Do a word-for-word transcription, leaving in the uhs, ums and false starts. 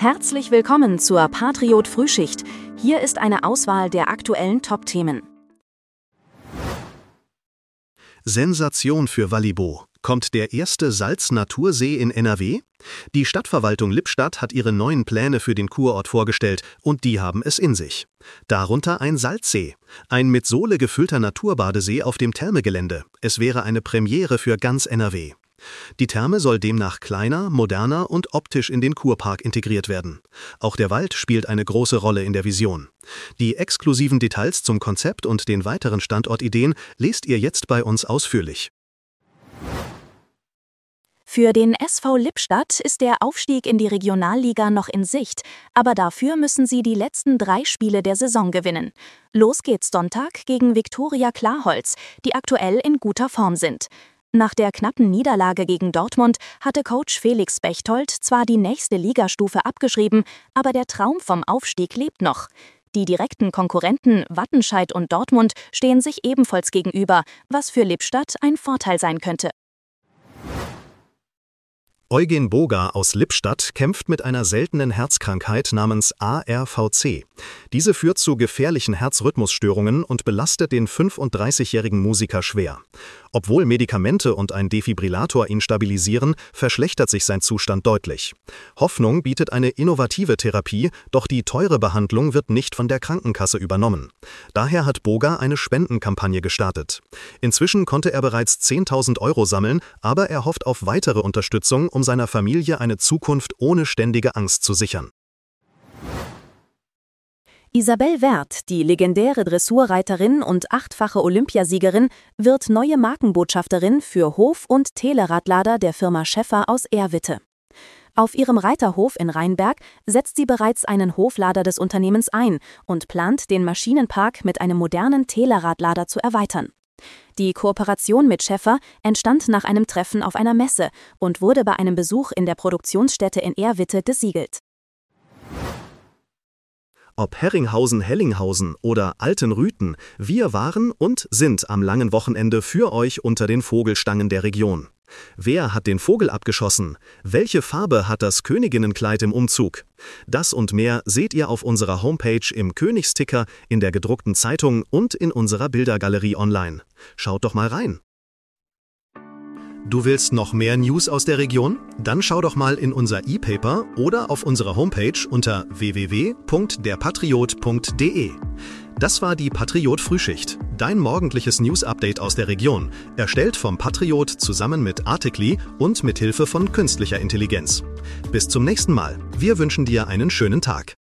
Herzlich willkommen zur Patriot Frühschicht. Hier ist eine Auswahl der aktuellen Top-Themen. Sensation für Wallibo. Kommt der erste Salz-Natursee in N R W? Die Stadtverwaltung Lippstadt hat ihre neuen Pläne für den Kurort vorgestellt und die haben es in sich. Darunter ein Salzsee, ein mit Sohle gefüllter Naturbadesee auf dem Thermegelände. Es wäre eine Premiere für ganz N R W. Die Therme soll demnach kleiner, moderner und optisch in den Kurpark integriert werden. Auch der Wald spielt eine große Rolle in der Vision. Die exklusiven Details zum Konzept und den weiteren Standortideen lest ihr jetzt bei uns ausführlich. Für den S V Lippstadt ist der Aufstieg in die Regionalliga noch in Sicht, aber dafür müssen sie die letzten drei Spiele der Saison gewinnen. Los geht's Sonntag gegen Viktoria Klarholz, die aktuell in guter Form sind. Nach der knappen Niederlage gegen Dortmund hatte Coach Felix Bechtold zwar die nächste Ligastufe abgeschrieben, aber der Traum vom Aufstieg lebt noch. Die direkten Konkurrenten Wattenscheid und Dortmund stehen sich ebenfalls gegenüber, was für Lippstadt ein Vorteil sein könnte. Eugen Boga aus Lippstadt kämpft mit einer seltenen Herzkrankheit namens A R V C. Diese führt zu gefährlichen Herzrhythmusstörungen und belastet den fünfunddreißigjährigen Musiker schwer. Obwohl Medikamente und ein Defibrillator ihn stabilisieren, verschlechtert sich sein Zustand deutlich. Hoffnung bietet eine innovative Therapie, doch die teure Behandlung wird nicht von der Krankenkasse übernommen. Daher hat Boga eine Spendenkampagne gestartet. Inzwischen konnte er bereits zehntausend Euro sammeln, aber er hofft auf weitere Unterstützung, um seiner Familie eine Zukunft ohne ständige Angst zu sichern. Isabel Werth, die legendäre Dressurreiterin und achtfache Olympiasiegerin, wird neue Markenbotschafterin für Hof- und Teleradlader der Firma Schäffer aus Ehrwitte. Auf ihrem Reiterhof in Rheinberg setzt sie bereits einen Hoflader des Unternehmens ein und plant, den Maschinenpark mit einem modernen Teleradlader zu erweitern. Die Kooperation mit Schäffer entstand nach einem Treffen auf einer Messe und wurde bei einem Besuch in der Produktionsstätte in Ehrwitte besiegelt. Ob Herringhausen-Hellinghausen oder Altenrüthen, wir waren und sind am langen Wochenende für euch unter den Vogelstangen der Region. Wer hat den Vogel abgeschossen? Welche Farbe hat das Königinnenkleid im Umzug? Das und mehr seht ihr auf unserer Homepage im Königsticker, in der gedruckten Zeitung und in unserer Bildergalerie online. Schaut doch mal rein. Du willst noch mehr News aus der Region? Dann schau doch mal in unser E-Paper oder auf unserer Homepage unter w w w punkt der patriot punkt d e. Das war die Patriot Frühschicht, dein morgendliches News-Update aus der Region, erstellt vom Patriot zusammen mit Artikli und mit Hilfe von künstlicher Intelligenz. Bis zum nächsten Mal. Wir wünschen dir einen schönen Tag.